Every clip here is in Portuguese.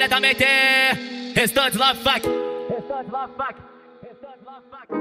diretamente Restantes Love Fuck. Restantes Love Fuck. Restantes Love Fuck.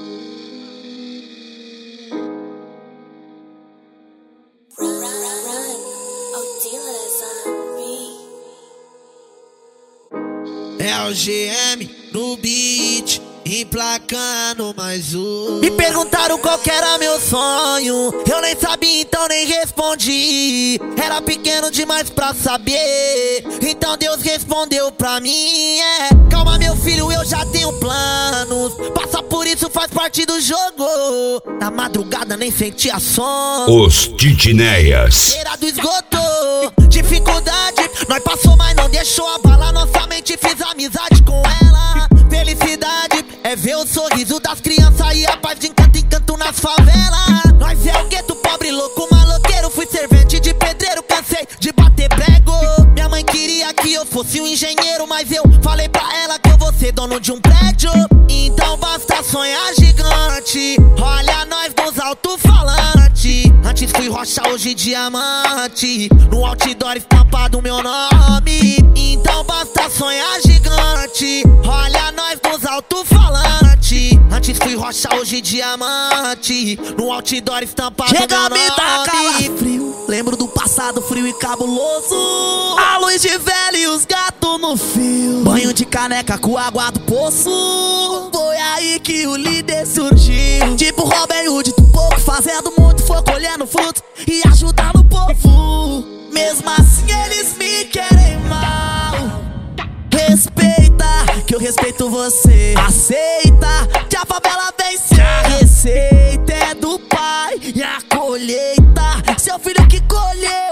É o GM no beat, emplacando mais um. Me perguntaram qual que era meu sonho, eu nem sabia, então nem respondi. Era pequeno demais pra saber, então Deus respondeu pra mim. Calma meu filho, eu já tenho planos, passa por isso, faz parte do jogo. Na madrugada nem sentia sono. Os Titinéias. Beira do esgoto, dificuldade, nós passou, mas não deixou abalar nossa mente. Fiz amizade com ela, felicidade é ver o sorriso das crianças e a paz de encanto em canto nas favelas. Nós é o gueto, pobre, louco, maloqueiro. Fui servente de pedreiro, cansei de bater prego. Minha mãe queria que eu fosse um engenheiro, mas eu falei pra ela que eu vou ser dono de um prédio. Então basta sonhar gigante, olha nós nos alto-falantes. Antes fui rocha, hoje diamante, no outdoor estampado meu nome. Então basta sonhar gigante, olha nós nos alto-falantes. Antes fui rocha, hoje diamante, no outdoor estampado meu nome. Chega, me dá calafrio, lembro do passado frio e cabuloso. A luz de velho e os gatos no fio, banho de caneca com água do poço. Foi aí que o líder surgiu, tipo Robin Hood do pouco, fazendo muito, foi colhendo frutos e ajudando o povo. Mesmo assim eles me querem mal. Respeita, que eu respeito você. Aceita, que a favela vence. A receita é do pai e a colheita seu filho que colheu.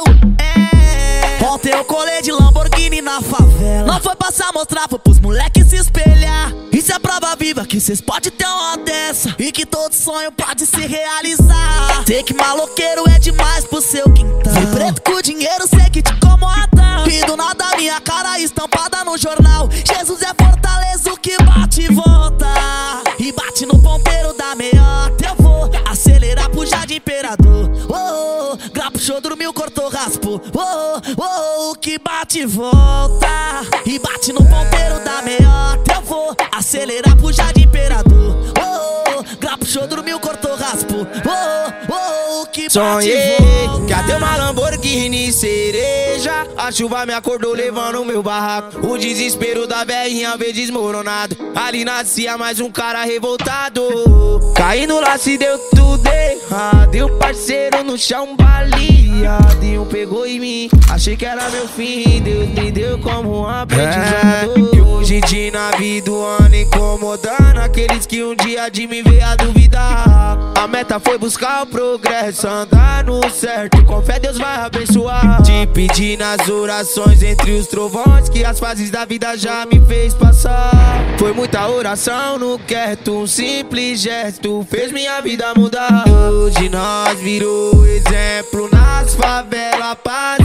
Ontem eu colei de Lamborghini na favela. Não foi passar mostrar, foi pros moleques se espelhar. Isso é prova viva que cês podem ter uma dessa e que todo sonho pode se realizar. Sei que maloqueiro é demais pro seu quintal. Fui preto com dinheiro, sei que te incomoda. E do nada minha cara estampada no jornal. Jesus é fortaleza, o que bate e volta. E bate no ponteiro da meiota. Eu vou acelerar pro Jardim Imperador. Oh, oh, grapo, show, dormiu, cortou, raspou. Oh, oh, oh, que bate e volta. E bate no ponteiro da meiota. Eu vou acelerar pro Jardim Imperador. Oh, oh, grapo, show, dormiu, cortou, raspou. Oh, oh, oh, que bate sonhei e volta. que até uma Lamborghini cereja. A chuva me acordou levando meu barraco. O desespero da velhinha veio desmoronado. Ali nascia mais um cara revoltado. Caindo lá se deu tudo errado. E o parceiro no chão baleado. E um pegou em mim, achei que era meu fim. Deus me deu como um aprendizado. E hoje de nave do ano incomodando aqueles que um dia de me ver a duvidar. A meta foi buscar o progresso, andar no certo. Com fé Deus vai abençoar. Te pedi nas orações entre os trovões que as fases da vida já me fez passar. Foi muita oração no quieto, um simples gesto fez minha vida mudar. Hoje nós virou exemplo nas favelas, paz,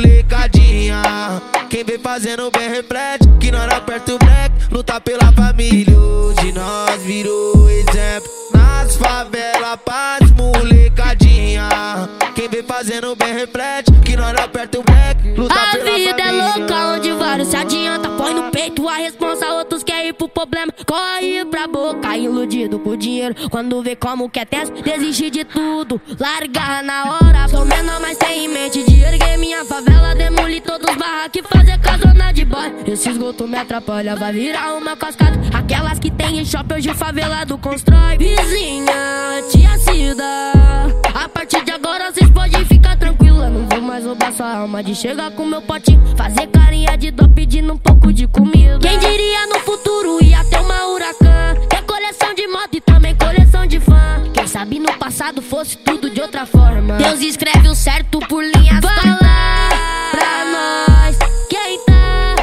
molecadinha. Quem vem fazendo bem reflete que nós aperta o black, luta pela família. Hoje nós virou exemplo nas favelas, paz, molecadinha. Quem vem fazendo bem reflete que nós aperta o black, luta pela família. A vida é louca onde vários se adianta, põe no peito a responsa, outros querem ir pro problema. Corre pra boca, iludido por dinheiro. Quando vê como que é tenso, desiste de tudo, larga na hora. Sou menor, mas tem em mente de erguer minha favela, demolir todos os barracos e fazer casona de boy. Esse esgoto me atrapalha, vai virar uma cascata. Aquelas que tem em shopping, hoje o favelado constrói. Vizinha, tia Cida, a partir de agora cês podem ficar tranquila. Não vou mais roubar sua alma de chegar com meu potinho, fazer carinha de dó pedindo um pouco de comida. Quem diria no futuro ia ter uma Huracan, ter coleção de moto e também coleção de fã. Quem sabe no passado fosse tudo de outra forma. Deus escreve o certo por linhas. Fala pra nós quem tá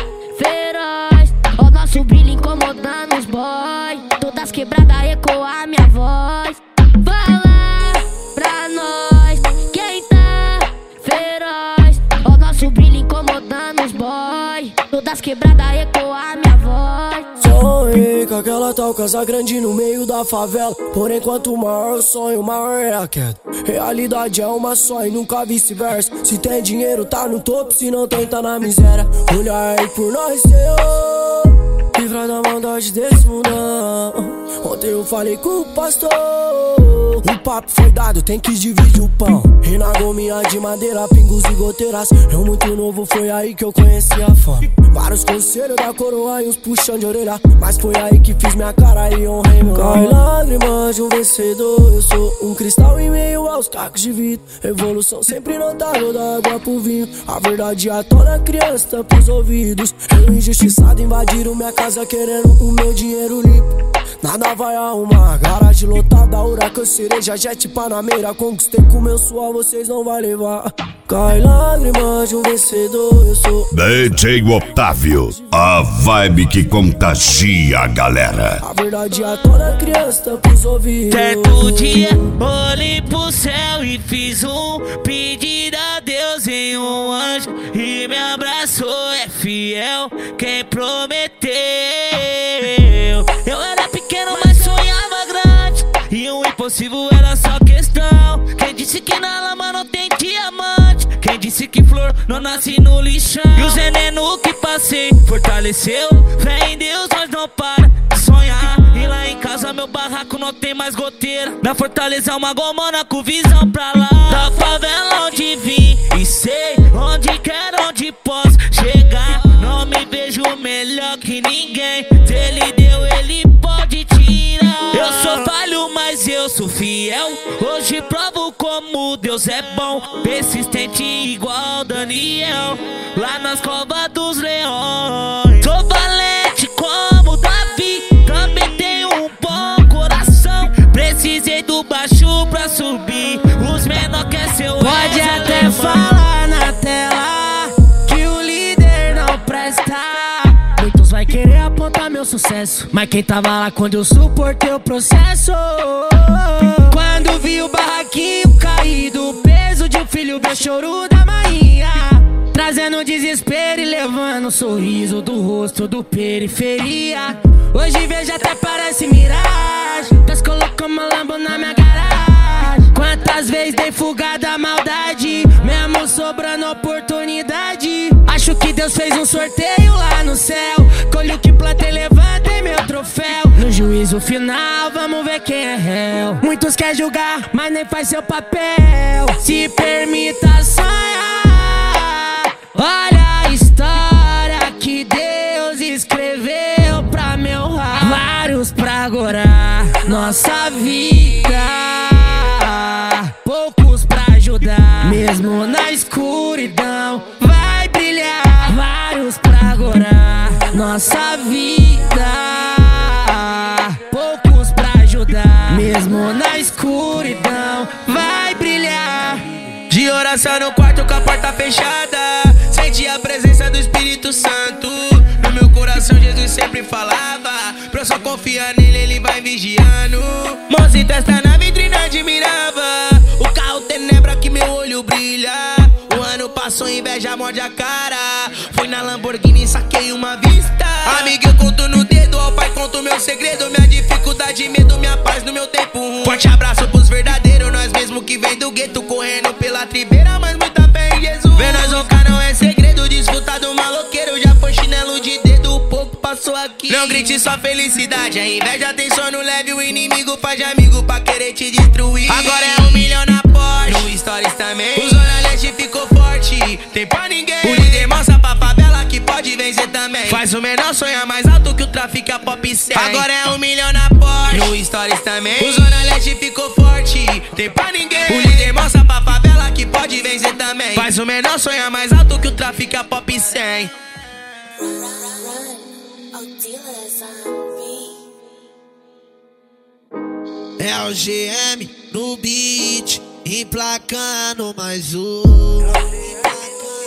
feroz. O nosso brilho incomodando os boy, todas quebradas ecoar minha voz. Fala pra nós quem tá feroz. O nosso brilho incomodando os boy, todas quebradas ecoar minha voz. Sonhei com aquela tal casa grande no meio da favela. Porém, quanto maior o sonho, maior é a queda. Realidade é uma só e nunca vice-versa. Se tem dinheiro, tá no topo, se não tem, tá na miséria. Olhar aí por nós, Senhor, livra da maldade desse mundão. Ontem eu falei com o pastor, o papo foi dado, tem que dividir o pão. E na gominha de madeira, pingos e goteiras. Eu muito novo, foi aí que eu conheci a fome. Vários conselhos da coroa e uns puxão de orelha, mas foi aí que fiz minha cara e honrei meu nome. Cai lágrimas de um vencedor, eu sou um cristal em meio aos cacos de vidro. Evolução sempre notável, da água pro vinho. A verdade atona a criança, tampa os ouvidos. Eu injustiçado invadiram minha casa querendo o meu dinheiro limpo. Nada vai arrumar, garagem lotada, huracan, cereja, jet, panameira. Conquistei com meu suor, vocês não vai levar. Cai lágrimas de um vencedor, eu sou DJ Otávio, a vibe que contagia a galera. a verdade atona a criança, tampa os ouvidos. Certo dia, olhei pro céu e fiz um pedido a Deus em um anjo. E me abraçou, é fiel quem prometeu. Eu era pequeno, mas sonhava grande, e o impossível era só questão. Quem disse que na lama não tem diamante? Quem disse que flor não nasce no lixão? E o veneno que passei fortaleceu. Fé em Deus, nós não para de sonhar. E lá em casa meu barraco não tem mais goteira. Na Fortaleza uma gomona com visão pra lá. Da favela onde vim e sei onde quero, onde posso chegar. Não me vejo melhor que ninguém. Se ele deu, ele pode tirar. Eu sou falho, mas eu sou fiel. Hoje provo como Deus é bom. Persistente igual Daniel, lá nas covas dos leões. Sou valente como Davi, também tenho um bom coração. Precisei do baixo pra subir, os menor quer ser o Pode até falar na tela que o líder não presta. Muitos vai querer apontar meu sucesso, mas quem tava lá quando eu suportei o processo? Quando vi o barraquinho caído, o peso de um filho, meu choro da maninha, trazendo desespero e levando um sorriso do rosto do periferia. Hoje vejo até parece miragem, Deus colocou uma Lambo na minha garagem. Quantas vezes dei fuga da maldade, mesmo sobrando oportunidade. Acho que Deus fez um sorteio lá no céu, colho o que plantei, levantei meu troféu. No juízo final, vamos ver quem é réu. Muitos querem julgar, mas nem faz seu papel. Se permita sonhar, olha a história que Deus escreveu pra me honrar. Vários pra agora, nossa vida, poucos pra ajudar. Mesmo na escuridão vai brilhar. Vários pra agora, nossa vida, poucos pra ajudar. Mesmo na escuridão vai brilhar. De oração no quarto com a porta fechada, senti a presença do Espírito Santo. No meu coração Jesus sempre falava, pra eu só confiar nele, ele vai vigiando. Mãos em testa na vitrine admirava, o carro tenebra que meu olho brilha. O ano passou, inveja morde a cara, fui na Lamborghini e saquei uma vista. Amigo, eu conto no dedo, ao pai conto meu segredo, minha dificuldade, medo, minha paz no meu tempo ruim. Forte abraço pros verdadeiros, nós mesmo que vem do gueto, correndo pela tribeira, mas muita fé em Jesus. Vê nós roncar não é segredo, desfrutar do maloqueiro, já foi chinelo de dedo, o pouco passou aqui. Não grite sua felicidade, a inveja tem sono leve, o inimigo faz de amigo pra querer te destruir. Agora é 1 milhão na Porsche, no Stories também, o Zona Leste ficou forte, tem pra ninguém. O líder mostra pra favela que pode vencer também, faz o menor sonhar mais alto que o tráfico, a pop 100. Agora é 1 milhão na Porsche, no Stories também, o Zona Leste ficou forte, tem pra ninguém. O líder mostra pra favela que pode vencer também, faz o menor sonhar mais alto que o tráfico, a pop 100. É o GM no beat, emplacando mais um.